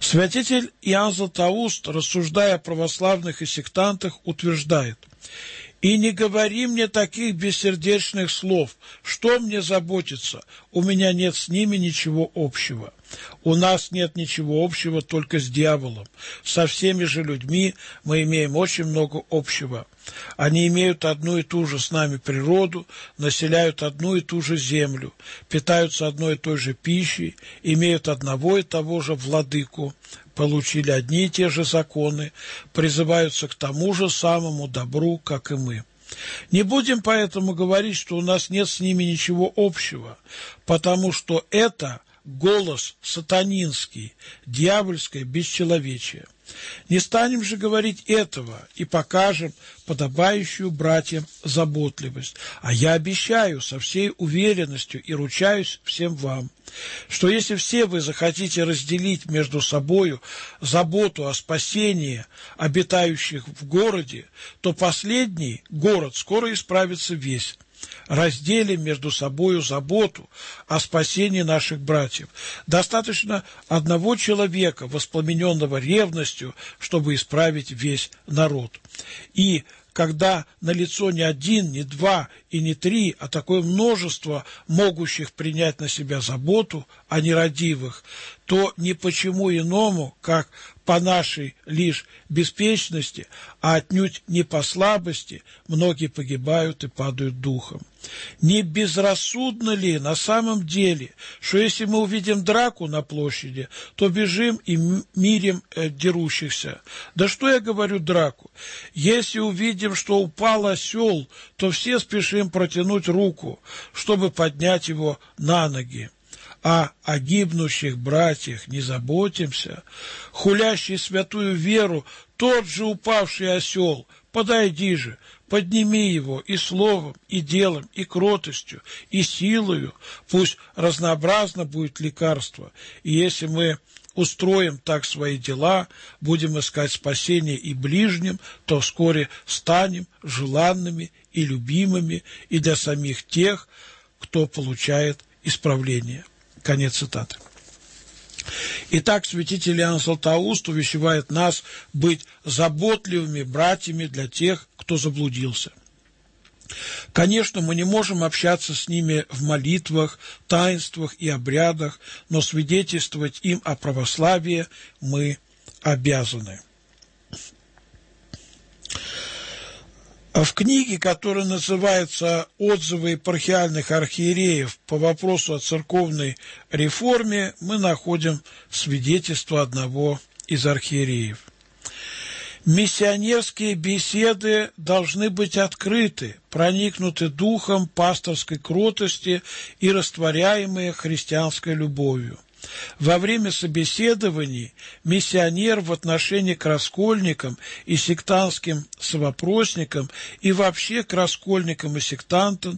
Святитель Иоанн Златоуст, рассуждая о православных и сектантах, утверждает: «И не говори мне таких бессердечных слов. Что мне заботиться? У меня нет с ними ничего общего». У нас нет ничего общего только с дьяволом. Со всеми же людьми мы имеем очень много общего. Они имеют одну и ту же с нами природу, населяют одну и ту же землю, питаются одной и той же пищей, имеют одного и того же владыку, получили одни и те же законы, призываются к тому же самому добру, как и мы. Не будем поэтому говорить, что у нас нет с ними ничего общего, потому что это голос сатанинский, дьявольское бесчеловечие. Не станем же говорить этого и покажем подобающую братьям заботливость. А я обещаю со всей уверенностью и ручаюсь всем вам, что если все вы захотите разделить между собою заботу о спасении обитающих в городе, то последний город скоро исправится весь. Разделим между собою заботу о спасении наших братьев. Достаточно одного человека, воспламененного ревностью, чтобы исправить весь народ. И когда налицо не один, не два и не три, а такое множество могущих принять на себя заботу о нерадивых, то ни почему иному, как по нашей лишь беспечности, а отнюдь не по слабости, многие погибают и падают духом. Не безрассудно ли на самом деле, что если мы увидим драку на площади, то бежим и мирим дерущихся? Да что я говорю драку? Если увидим, что упал осел, то все спешим протянуть руку, чтобы поднять его на ноги. А о гибнущих братьях не заботимся. Хулящий святую веру, тот же упавший осел, подойди же, подними его и словом, и делом, и кротостью, и силою, пусть разнообразно будет лекарство. И если мы устроим так свои дела, будем искать спасение и ближним, то вскоре станем желанными и любимыми и для самих тех, кто получает исправление. Конец цитаты. Итак, святитель Иоанн Златоуст увещевает нас быть заботливыми братьями для тех, кто заблудился. Конечно, мы не можем общаться с ними в молитвах, таинствах и обрядах, но свидетельствовать им о православии мы обязаны. В книге, которая называется «Отзывы епархиальных архиереев по вопросу о церковной реформе», мы находим свидетельство одного из архиереев. Миссионерские беседы должны быть открыты, проникнуты духом пасторской кротости и растворяемые христианской любовью. Во время собеседований миссионер в отношении к раскольникам и сектантским совопросникам и вообще к раскольникам и сектантам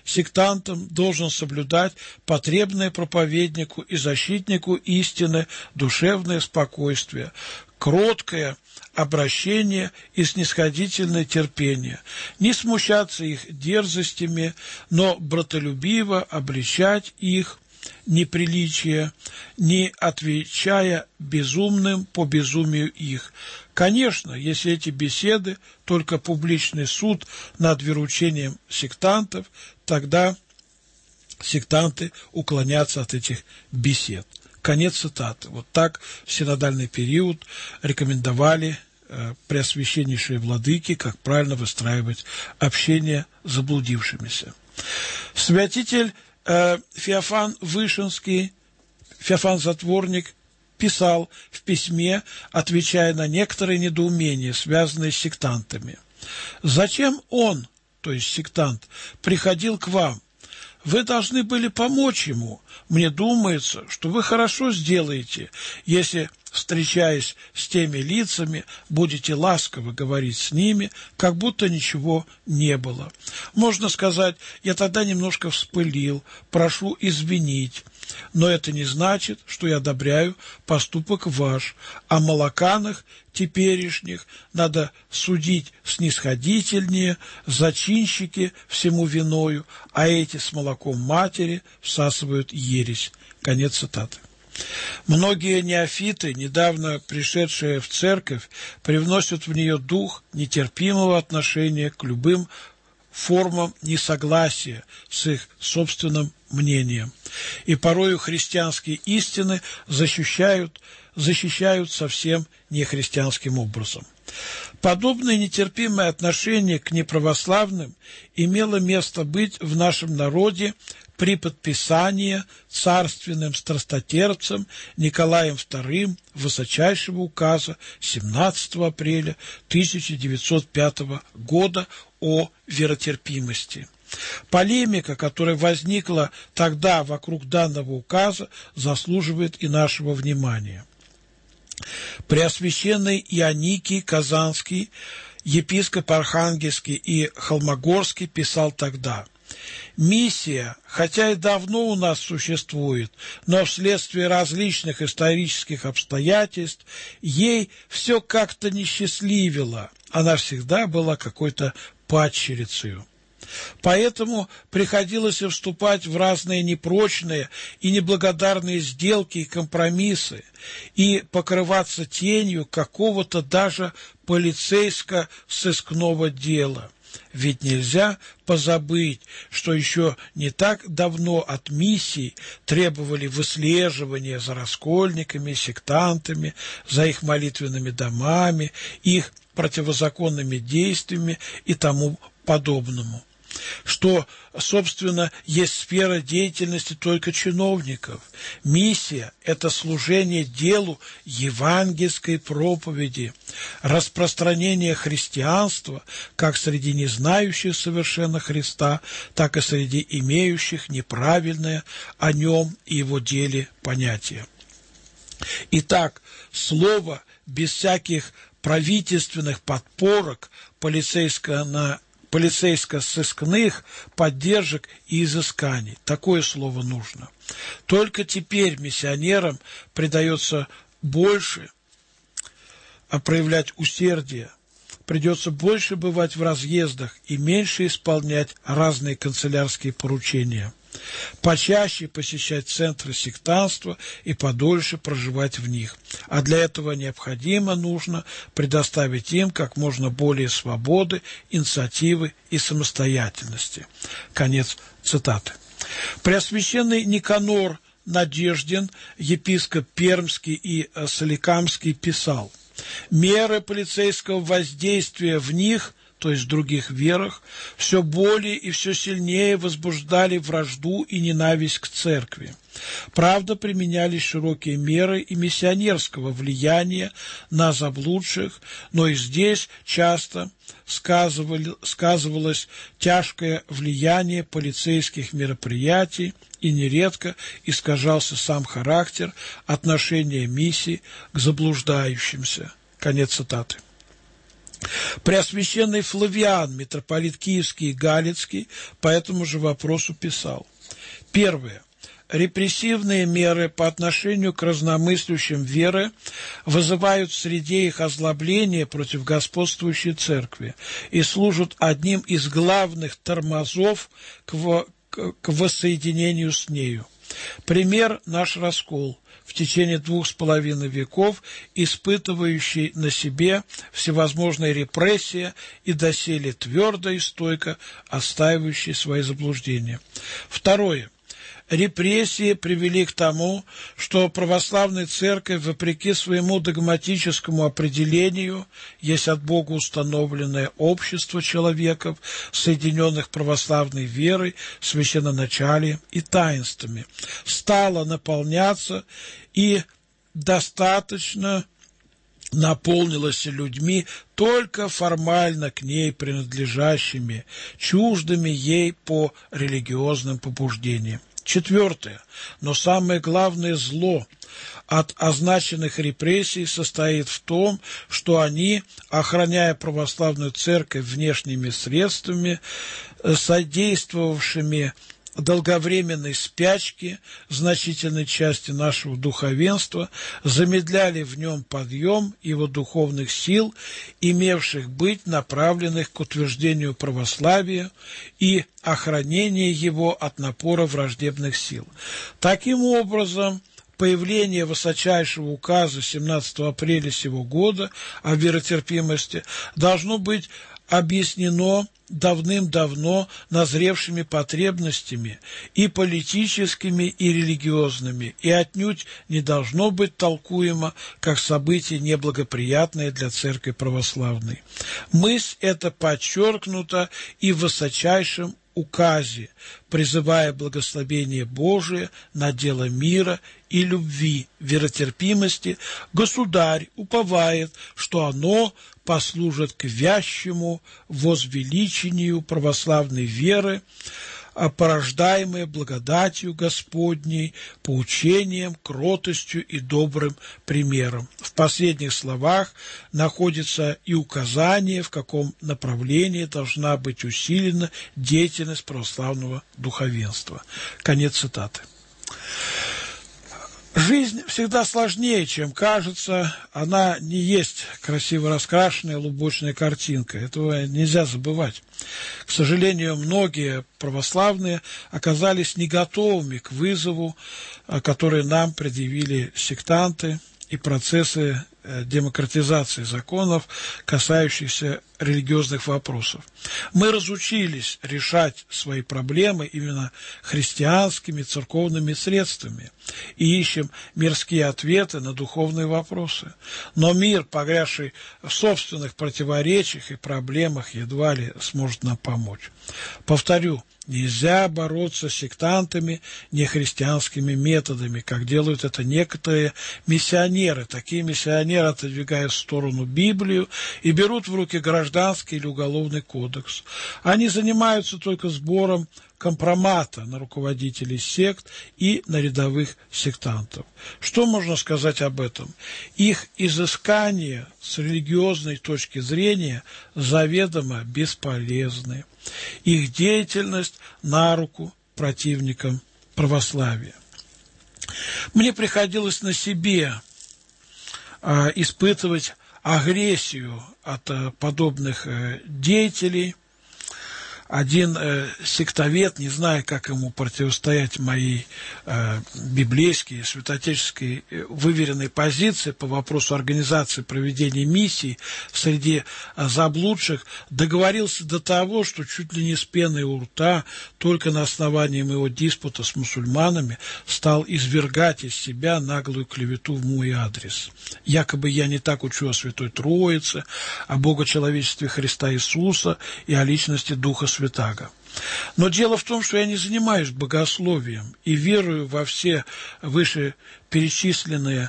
должен соблюдать потребное проповеднику и защитнику истины душевное спокойствие, кроткое обращение и снисходительное терпение, не смущаться их дерзостями, но братолюбиво обличать их неприличие, не отвечая безумным по безумию их. Конечно, если эти беседы только публичный суд над вероучением сектантов, тогда сектанты уклонятся от этих бесед. Конец цитаты. Вот так в синодальный период рекомендовали преосвященнейшие владыки, как правильно выстраивать общение с заблудившимися. Святитель Феофан Вышинский, Феофан Затворник, писал в письме, отвечая на некоторые недоумения, связанные с сектантами. «Зачем он, то есть сектант, приходил к вам? Вы должны были помочь ему. Мне думается, что вы хорошо сделаете, если, встречаясь с теми лицами, будете ласково говорить с ними, как будто ничего не было. Можно сказать, я тогда немножко вспылил, прошу извинить. Но это не значит, что я одобряю поступок ваш. О молоканах теперешних надо судить снисходительнее, зачинщики всему виною, а эти с молоком матери всасывают ересь». Конец цитаты. Многие неофиты, недавно пришедшие в церковь, привносят в нее дух нетерпимого отношения к любым формам несогласия с их собственным мнением. И порою христианские истины защищают совсем нехристианским образом. Подобное нетерпимое отношение к неправославным имело место быть в нашем народе при подписании царственным страстотерпцем Николаем II высочайшего указа 17 апреля 1905 года о веротерпимости. Полемика, которая возникла тогда вокруг данного указа, заслуживает и нашего внимания. Преосвященный Ионикий Казанский, епископ Архангельский и Холмогорский писал тогда: «Миссия, хотя и давно у нас существует, но вследствие различных исторических обстоятельств ей все как-то не счастливило, она всегда была какой-то падчерицею. Поэтому приходилось вступать в разные непрочные и неблагодарные сделки и компромиссы и покрываться тенью какого-то даже полицейско-сыскного дела. Ведь нельзя позабыть, что еще не так давно от миссий требовали выслеживания за раскольниками, сектантами, за их молитвенными домами, их противозаконными действиями и тому подобному, что, собственно, есть сфера деятельности только чиновников. Миссия – это служение делу евангельской проповеди, распространение христианства как среди незнающих совершенно Христа, так и среди имеющих неправильное о нем и его деле понятие. Итак, слово без всяких правительственных подпорок, полицейско-сыскных поддержек и изысканий. Такое слово нужно. Только теперь миссионерам придается больше проявлять усердие, придется больше бывать в разъездах и меньше исполнять разные канцелярские поручения, почаще посещать центры сектантства и подольше проживать в них. А для этого нужно предоставить им как можно более свободы, инициативы и самостоятельности». Конец цитаты. Преосвященный Никанор Надеждин, епископ Пермский и Соликамский, писал: «Меры полицейского воздействия в них, то есть в других верах, все более и все сильнее возбуждали вражду и ненависть к церкви. Правда, применялись широкие меры и миссионерского влияния на заблудших, но и здесь часто сказывалось тяжкое влияние полицейских мероприятий, и нередко искажался сам характер отношения миссии к заблуждающимся». Конец цитаты. Преосвященный Флавиан, митрополит Киевский и Галицкий, по этому же вопросу писал: «Первое. Репрессивные меры по отношению к разномыслящим веры вызывают в среде их озлобление против господствующей церкви и служат одним из главных тормозов к воссоединению с нею. Пример – наш раскол, в течение 2,5 веков испытывающий на себе всевозможные репрессии и доселе твердо и стойко отстаивающий свои заблуждения. Второе. Репрессии привели к тому, что православная церковь, вопреки своему догматическому определению, есть от Бога установленное общество человеков, соединенных православной верой, священноначалием и таинствами, стала наполняться и достаточно наполнилась людьми, только формально к ней принадлежащими, чуждыми ей по религиозным побуждениям. Четвертое, но самое главное зло от означенных репрессий состоит в том, что они, охраняя православную церковь внешними средствами, содействовавшими долговременной спячке значительной части нашего духовенства, замедляли в нем подъем его духовных сил, имевших быть направленных к утверждению православия и охранению его от напора враждебных сил. Таким образом, появление высочайшего указа 17 апреля сего года о веротерпимости должно быть объяснено давным-давно назревшими потребностями и политическими, и религиозными, и отнюдь не должно быть толкуемо как событие неблагоприятное для Церкви Православной. Мысль эта подчеркнута и в высочайшем указе, призывая благословение Божие на дело мира и любви, веротерпимости, государь уповает, что оно послужит к вящему возвеличению православной веры, порождаемой благодатью Господней, поучением, кротостью и добрым примером. В последних словах находится и указание, в каком направлении должна быть усилена деятельность православного духовенства. Конец цитаты. Жизнь всегда сложнее, чем кажется. Она не есть красиво раскрашенная лубочная картинка. Этого нельзя забывать. К сожалению, многие православные оказались не готовыми к вызову, который нам предъявили сектанты и процессы демократизации законов, касающихся религиозных вопросов. Мы разучились решать свои проблемы именно христианскими церковными средствами и ищем мирские ответы на духовные вопросы. Но мир, погрязший в собственных противоречиях и проблемах, едва ли сможет нам помочь. Повторю, нельзя бороться с сектантами нехристианскими методами, как делают это некоторые миссионеры. Такие миссионеры отодвигают в сторону Библию и берут в руки гражданский или уголовный кодекс. Они занимаются только сбором компромата на руководителей сект и на рядовых сектантов. Что можно сказать об этом? Их изыскания с религиозной точки зрения заведомо бесполезны. Их деятельность на руку противникам православия. Мне приходилось на себе испытывать агрессию от подобных деятелей. Один сектовед, не зная, как ему противостоять моей библейской, святоотеческой выверенной позиции по вопросу организации проведения миссий среди заблудших, договорился до того, что чуть ли не с пеной у рта, только на основании моего диспута с мусульманами, стал извергать из себя наглую клевету в мой адрес. Якобы я не так учу о Святой Троице, о богочеловечестве Христа Иисуса и о личности Духа Святого. Но дело в том, что я не занимаюсь богословием и верую во все вышеперечисленные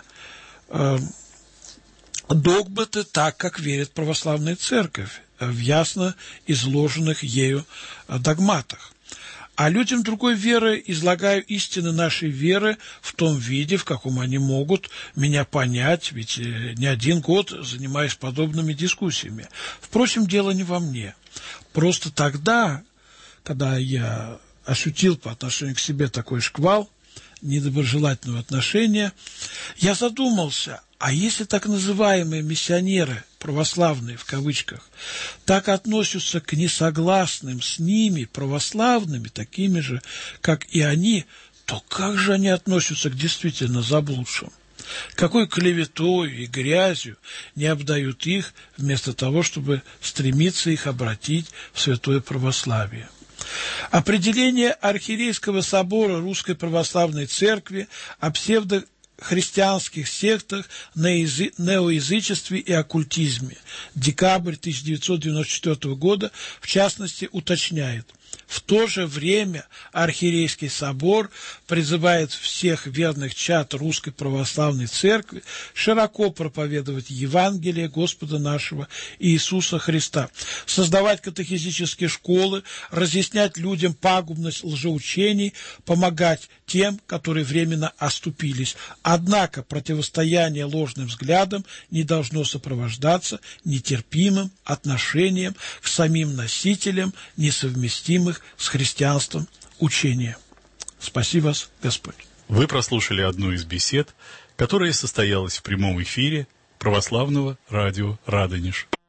догматы так, как верит православная церковь в ясно изложенных ею догматах. А людям другой веры излагаю истины нашей веры в том виде, в каком они могут меня понять, ведь не один год занимаюсь подобными дискуссиями. Впрочем, дело не во мне. Просто тогда, когда я ощутил по отношению к себе такой шквал недоброжелательного отношения, я задумался, а если так называемые миссионеры, православные в кавычках, так относятся к несогласным с ними православными, такими же, как и они, то как же они относятся к действительно заблудшим? Какой клеветой и грязью не обдают их, вместо того, чтобы стремиться их обратить в святое православие. Определение Архиерейского собора Русской Православной Церкви о псевдохристианских сектах, неоязычестве и оккультизме. Декабрь 1994 года, в частности, уточняет: в то же время Архиерейский собор призывает всех верных чад Русской Православной Церкви широко проповедовать Евангелие Господа нашего Иисуса Христа, создавать катехизические школы, разъяснять людям пагубность лжеучений, помогать тем, которые временно оступились. Однако противостояние ложным взглядам не должно сопровождаться нетерпимым отношением к самим носителям несовместимых с христианством учения. Спаси вас, Господь. Вы прослушали одну из бесед, которая состоялась в прямом эфире православного радио «Радонеж».